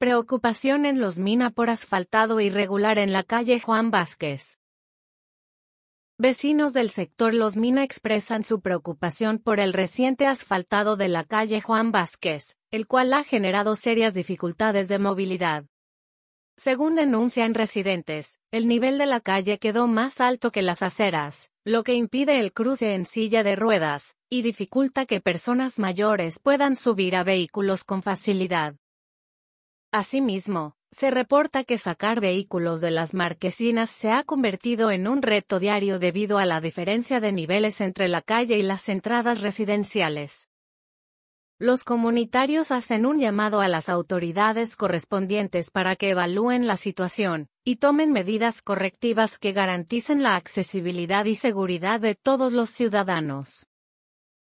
Preocupación en Los Mina por asfaltado irregular en la calle Juan Vázquez. Vecinos del sector Los Mina expresan su preocupación por el reciente asfaltado de la calle Juan Vázquez, el cual ha generado serias dificultades de movilidad. Según denuncian residentes, el nivel de la calle quedó más alto que las aceras, lo que impide el cruce en silla de ruedas, y dificulta que personas mayores puedan subir a vehículos con facilidad. Asimismo, se reporta que sacar vehículos de las marquesinas se ha convertido en un reto diario debido a la diferencia de niveles entre la calle y las entradas residenciales. Los comunitarios hacen un llamado a las autoridades correspondientes para que evalúen la situación y tomen medidas correctivas que garanticen la accesibilidad y seguridad de todos los ciudadanos.